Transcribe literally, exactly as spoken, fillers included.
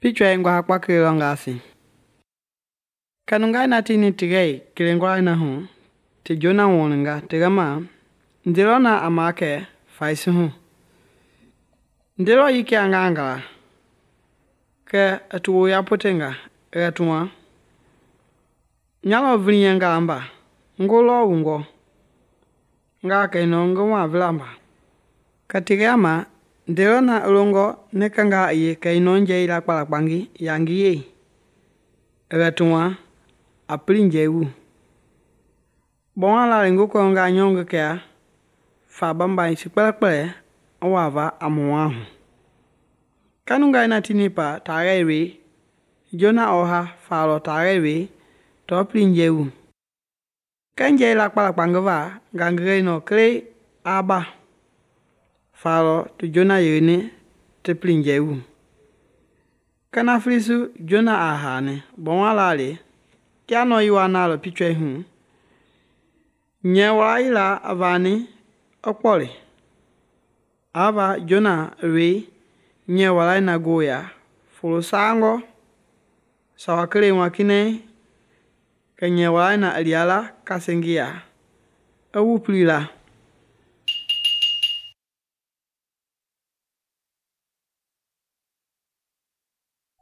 Pichwa ngwa kwa kilongasi. Kanunga na tini tigay kilingwa na hu. Ti jona woninga tigama. Ndilo na amake faisi hu. Ndilo yiki angangala. Ke atuwo ya potenga. Egatuma. Nyalo vini nga amba. Ngulo ungo. Nga kaino ngwa vilamba. Katigama. Ndilo na ulongo nekanga iye kaino nje ila kwa lakbangi yangi ye. Egatuma apili nje u. Bonga la lingu kwa nga nyonga kaya. Fa bamba isi kwele kwele. Awava amuwahu. Kanunga ina tinipa tarewe. Jona oha falo tarewe. Topili nje u. Kanje ila kwa lakbangiva. Gangre no kle aba. Falo tu jona yene te plinje u. Kana frisu jona ahane. Bonga lale. Kia no iwa nalo pichwe hu. Nye wa ila avani okpoli. Ava jona we. Nye wala ina goya. Fulu sango. Sawakile wakine. Ke nye wala ina aliala kasengia. Ewu plila.